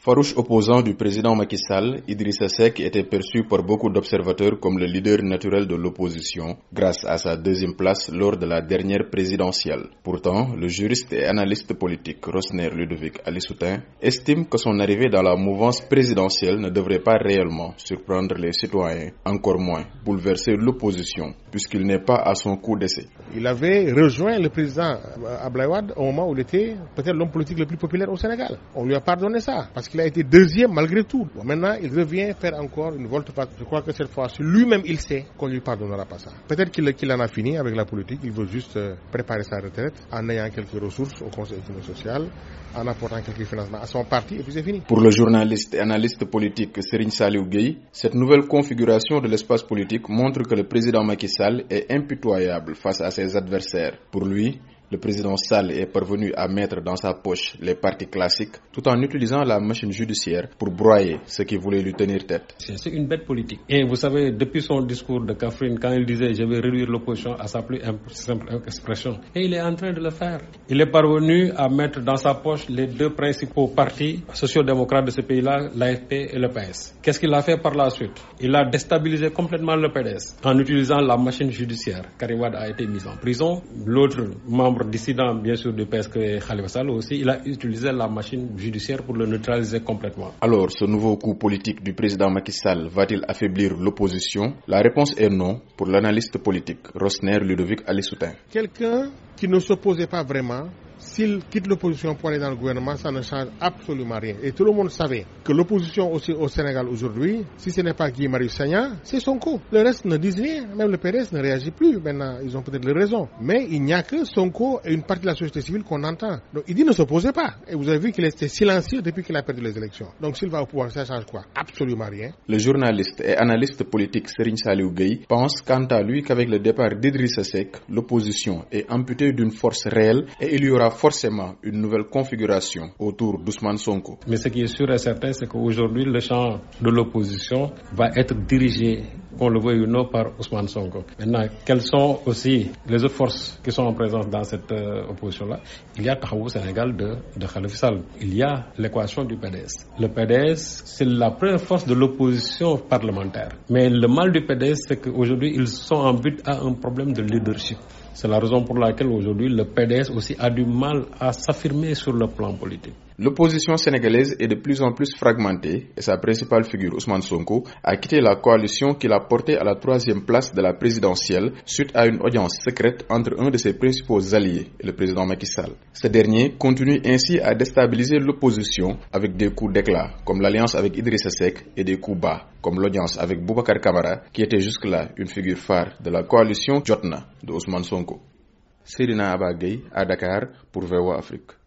Farouche opposant du président Macky Sall, Idrissa Seck était perçu par beaucoup d'observateurs comme le leader naturel de l'opposition grâce à sa deuxième place lors de la dernière présidentielle. Pourtant, le juriste et analyste politique Rosner Ludovic Alisoutin estime que son arrivée dans la mouvance présidentielle ne devrait pas réellement surprendre les citoyens, encore moins bouleverser l'opposition, puisqu'il n'est pas à son coup d'essai. Il avait rejoint le président Abdoulaye Wade au moment où il était peut-être l'homme politique le plus populaire au Sénégal. On lui a pardonné ça, parce qu'il a été deuxième malgré tout. Bon, maintenant, il revient faire encore une volte-face. Je crois que cette fois-ci, lui-même, il sait qu'on ne lui pardonnera pas ça. Peut-être qu'il en a fini avec la politique, il veut juste préparer sa retraite en ayant quelques ressources au Conseil économique et social, en apportant quelques financements à son parti, et puis c'est fini. Pour le journaliste et analyste politique Serigne Saliou Gueye, cette nouvelle configuration de l'espace politique montre que le président Macky Sall est impitoyable face à ses adversaires. Pour lui, le président Sall est parvenu à mettre dans sa poche les partis classiques tout en utilisant la machine judiciaire pour broyer ceux qui voulaient lui tenir tête. C'est une bête politique. Et vous savez, depuis son discours de Kaffrine, quand il disait « je vais réduire l'opposition à sa plus simple expression », et il est en train de le faire. Il est parvenu à mettre dans sa poche les deux principaux partis sociaux-démocrates de ce pays-là, l'AFP et le PS. Qu'est-ce qu'il a fait par la suite? Il a déstabilisé complètement le PDS en utilisant la machine judiciaire. Karim Wade a été mis en prison. L'autre membre dissident bien sûr du PS que Khalifa Sall aussi, il a utilisé la machine judiciaire pour le neutraliser complètement. Alors, ce nouveau coup politique du président Macky Sall va-t-il affaiblir l'opposition? La réponse est non pour l'analyste politique Rosner Ludovic Alisoutin. Quelqu'un qui ne s'opposait pas vraiment, s'il quitte l'opposition pour aller dans le gouvernement, ça ne change absolument rien. Et tout le monde savait que l'opposition aussi au Sénégal aujourd'hui, si ce n'est pas Guy Marius Sagna, c'est Sonko. Le reste ne dit rien. Même le PDS ne réagit plus. Maintenant, ils ont peut-être les raisons. Mais il n'y a que Sonko et une partie de la société civile qu'on entend. Donc il dit ne s'opposait pas. Et vous avez vu qu'il était silencieux depuis qu'il a perdu les élections. Donc s'il va au pouvoir, ça change quoi? Absolument rien. Le journaliste et analyste politique Serigne Saliou Gueye pense quant à lui qu'avec le départ d'Idrissa Seck, l'opposition est amputée d'une force réelle et il y aura forcément une nouvelle configuration autour d'Ousmane Sonko. Mais ce qui est sûr et certain, c'est qu'aujourd'hui, le champ de l'opposition va être dirigé, qu'on le veuille ou non, par Ousmane Sonko. Maintenant, quelles sont aussi les autres forces qui sont en présence dans cette opposition-là? Il y a Taxawu Sénégal de Khalifa Sall. Il y a l'équation du PDS. Le PDS, c'est la première force de l'opposition parlementaire. Mais le mal du PDS, c'est qu'aujourd'hui, ils sont en but à un problème de leadership. C'est la raison pour laquelle aujourd'hui le PDS aussi a du mal à s'affirmer sur le plan politique. L'opposition sénégalaise est de plus en plus fragmentée et sa principale figure, Ousmane Sonko, a quitté la coalition qui l'a porté à la 3e place de la présidentielle suite à une audience secrète entre un de ses principaux alliés et le président Macky Sall. Ce dernier continue ainsi à déstabiliser l'opposition avec des coups d'éclat comme l'alliance avec Idrissa Seck et des coups bas comme l'audience avec Boubacar Camara qui était jusque-là une figure phare de la coalition Jotna de Ousmane Sonko. Seydina Aba Gueye à Dakar pour VOA Afrique.